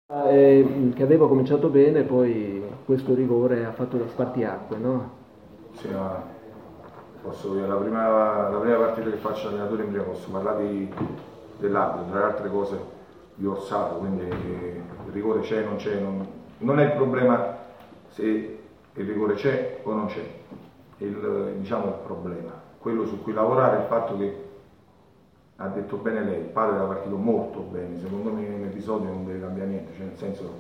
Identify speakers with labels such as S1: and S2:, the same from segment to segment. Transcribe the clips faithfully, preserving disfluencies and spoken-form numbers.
S1: Eh, che aveva cominciato bene, poi questo rigore ha fatto da spartiacque, no?
S2: Sì, ma posso dire, la prima, la prima partita che faccio allenatore in prima posso parlare di, dell'arbitro, tra le altre cose di Orsato, quindi il rigore c'è, non c'è, non, non è il problema se il rigore c'è o non c'è, il, diciamo il problema, quello su cui lavorare è il fatto che ha detto bene lei, il padre aveva partito molto bene, secondo me in un episodio non deve cambiare niente, cioè nel senso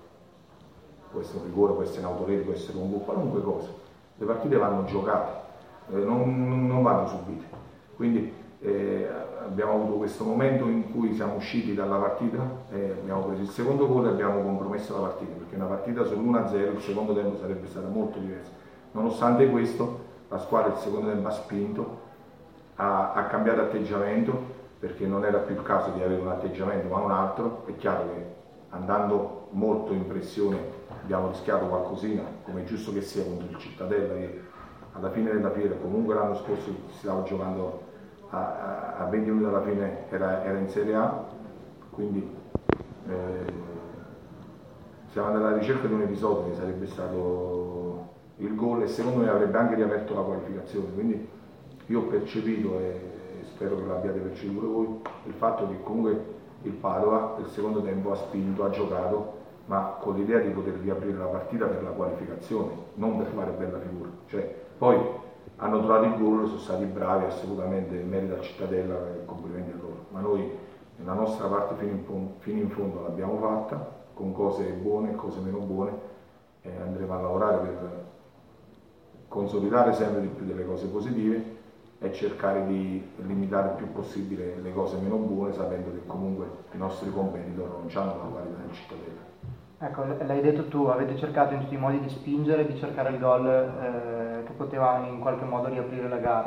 S2: può essere un rigore, può essere un autorete, può essere un gol, qualunque cosa, le partite vanno giocate, eh, non, non vanno subite, quindi eh, abbiamo avuto questo momento in cui siamo usciti dalla partita, eh, abbiamo preso il secondo gol e abbiamo compromesso la partita, perché una partita sull'uno a zero il secondo tempo sarebbe stata molto diversa, nonostante questo la squadra il secondo tempo ha spinto, ha, ha cambiato atteggiamento, perché non era più il caso di avere un atteggiamento ma un altro. È chiaro che andando molto in pressione abbiamo rischiato qualcosina, come è giusto che sia contro il Cittadella, che alla fine della fiera, comunque l'anno scorso si stava giocando a, a, a venti minuti alla fine, era, era in Serie A, quindi eh, siamo andati alla ricerca di un episodio che sarebbe stato il gol e secondo me avrebbe anche riaperto la qualificazione, quindi io ho percepito e spero che l'abbiate percepito pure voi, il fatto che comunque il Padova nel secondo tempo ha spinto, ha giocato, ma con l'idea di poter riaprire la partita per la qualificazione, non per fare bella figura. Cioè, poi hanno trovato il gol, sono stati bravi, assolutamente, merito a Cittadella e complimenti a loro. Ma noi la nostra parte fino in, fondo, fino in fondo l'abbiamo fatta, con cose buone e cose meno buone, e andremo a lavorare per consolidare sempre di più delle cose positive e cercare di limitare il più possibile le cose meno buone, sapendo che comunque i nostri competitor non hanno la qualità del Cittadella.
S3: Ecco, l'hai detto tu, avete cercato in tutti i modi di spingere, di cercare il gol eh, che poteva in qualche modo riaprire la gara.